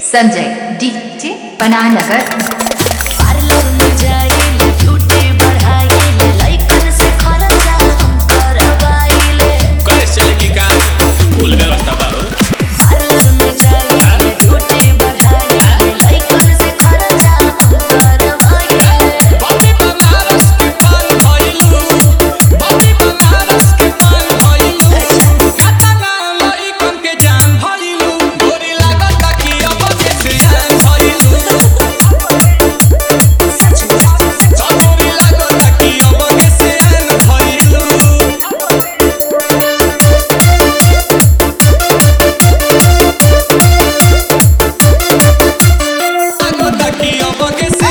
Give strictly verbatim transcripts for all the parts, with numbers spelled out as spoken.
Sanjay DJ बनानगर। Parlour में जाइले beauty बढ़ाइले लइकन से खर्चा हम करवाइले कैसे चलेगी काम फुल व्यवस्था बाबू। पार्लर में जाइले ब्यूटी बढ़ाइले लइकन से खर्चा हम करवाइले बॉडी बनारस के पान भइलू बॉडी बनारस के पान भइलू कतना लइकन के जान भइलू गोरी लागत कि अब के से जान भइलू सच सच गोरी लागत कि अब के से जान भइलू लागत कि अब के से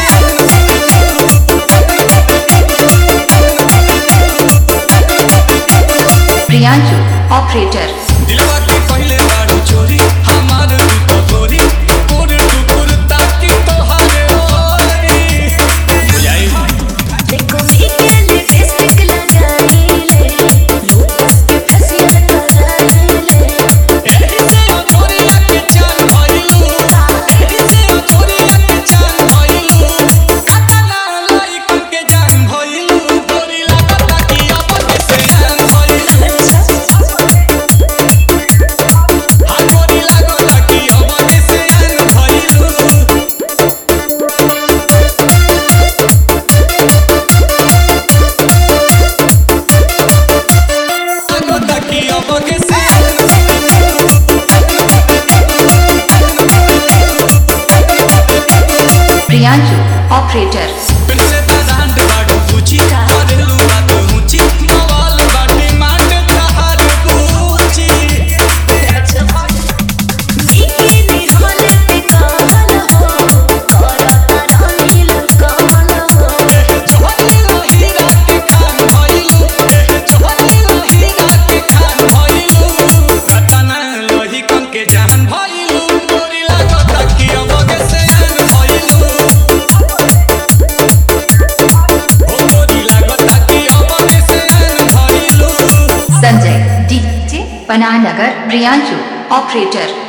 प्रियांशु ऑपरेटर। दिलवा के पहले बारू चोरी हमार रूप गोरी टुकुर टुकुर ताकि तोहारे ओरी बुझाई देखो मी के लिपस्टिक लगाइले लोटस के फेशियल कराइले एही से चोरिया के चाल भइलू एही से चोरिया के चाल भइलू कतना लाइकन के जान भइलू गोरी लागत कि अब के से जान भइलू हां गोरी लागत कि अब के से जान भइलू लागत कि अब के से प्रियांशु ऑपरेटर। पिनसे दांड बाडू पूछी करेलू बात ऊंची बवाल बाटी माट तहार पूछी बिकिनी हमले पे कहल हो करता रहिल कमल हो जोहरी हीरा के खान भइलू जोहरी हीरा के खान भइलू कतना लोही कन के जान भइलू गोरी लागत कि अब के से जान भइलू ओ गोरी लागत कि अब के से जान भइलू संजय डीजे बनानगर। प्रियांशु ऑपरेटर।